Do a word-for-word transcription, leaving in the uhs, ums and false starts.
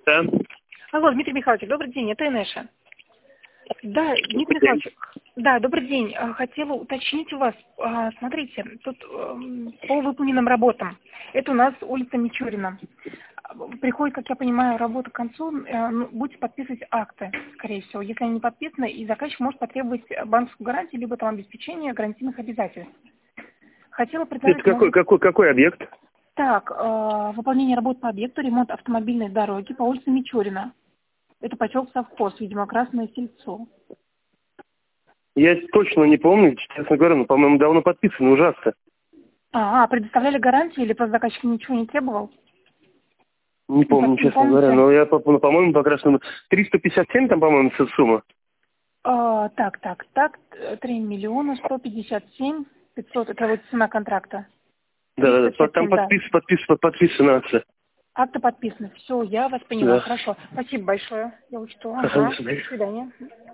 Да. Алло, Дмитрий Михайлович, добрый день, это Инеша. Да, Дмитрий Михайлович, да, добрый день. А, Хотела уточнить у вас, а, смотрите, тут эм, по выполненным работам. Это у нас улица Мичурина. Приходит, как я понимаю, работа к концу, э, ну, будете подписывать акты, скорее всего. Если они не подписаны, и заказчик может потребовать банковскую гарантию, либо там обеспечение гарантийных обязательств. Хотела Это предложить, какой, может, какой, какой объект? так, э, выполнение работ по объекту, ремонт автомобильной дороги по улице Мичурина. Это поселок Совхоз, видимо, Красное Сельцо. Я точно не помню, честно говоря, но, по-моему, давно подписано, ужасно. А, а, предоставляли гарантии или просто заказчик ничего не требовал? Не Не, помню, по- не честно говоря, помните? но я, по- ну, по-моему, как раз ну, триста пятьдесят семь там, по-моему, с- сумма. А, так, так, так, три миллиона сто пятьдесят семь пятьсот, это вот цена контракта. Да, триста да, да, пятьдесят там семь, да. подпис, подпис, подписано акция. Акты подписаны. Все, я вас поняла. Да. Хорошо. Спасибо большое. Я учту. Ага, до Ага. свидания. До свидания.